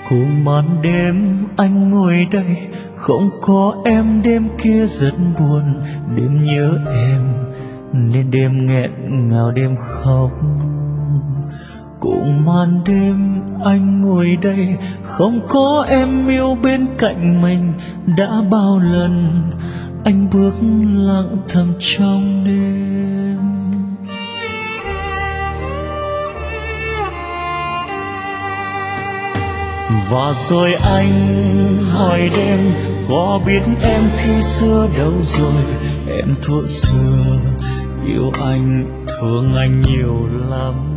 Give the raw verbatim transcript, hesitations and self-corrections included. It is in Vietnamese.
Cùng màn đêm anh ngồi đây, không có em đêm kia rất buồn. Đêm nhớ em nên đêm nghẹn ngào đêm khóc. Cùng màn đêm anh ngồi đây, không có em yêu bên cạnh mình. Đã bao lần anh bước lặng thầm trong đêm. Và rồi anh hỏi đêm, có biết em khi xưa đâu rồi? Em thuở xưa yêu anh, thương anh nhiều lắm.